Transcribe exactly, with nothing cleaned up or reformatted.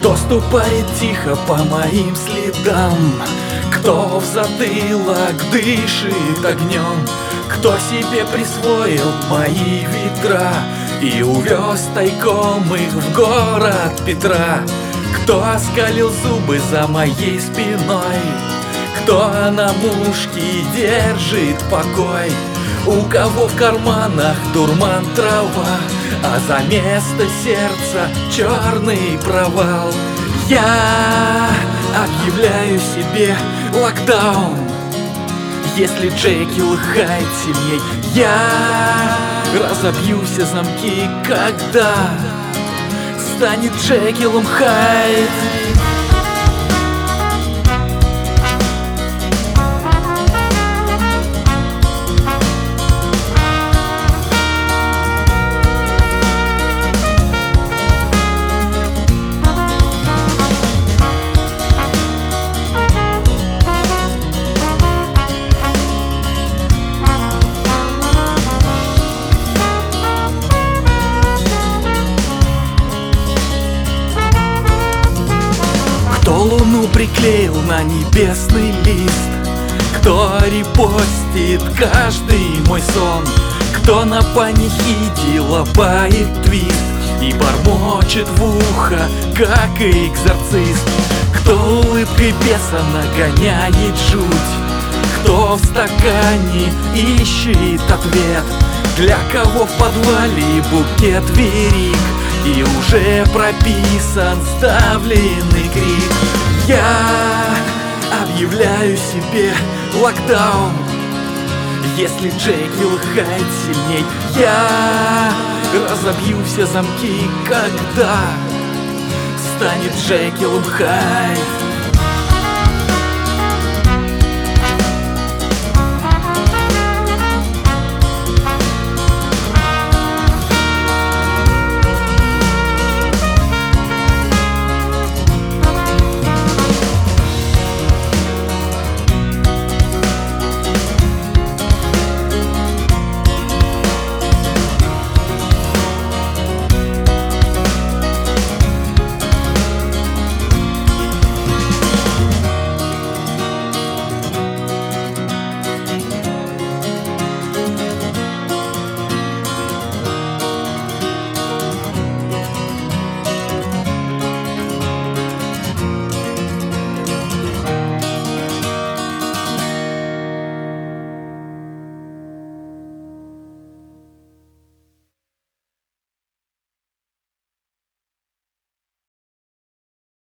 Кто ступает тихо по моим следам, кто в затылок дышит огнем, кто себе присвоил мои ветра и увез тайком их в город Петра, кто оскалил зубы за моей спиной, кто на мушке держит покой, у кого в карманах дурман трава, а за место сердца черный провал. Я объявляю себе локдаун. Если Джекил и Хайд сильней, я разобью все замки, когда станет Джекилом Хайд. Кто луну приклеил на небесный лист, кто репостит каждый мой сон, кто на панихиде лопает твист и бормочет в ухо, как экзорцист, кто улыбкой беса нагоняет жуть, кто в стакане ищет ответ, для кого в подвале букет верик и уже прописан сдавленный крик. Я объявляю себе локдаун. Если Джекил и Хайд сильней, я разобью все замки, когда станет Джекилом Хайд.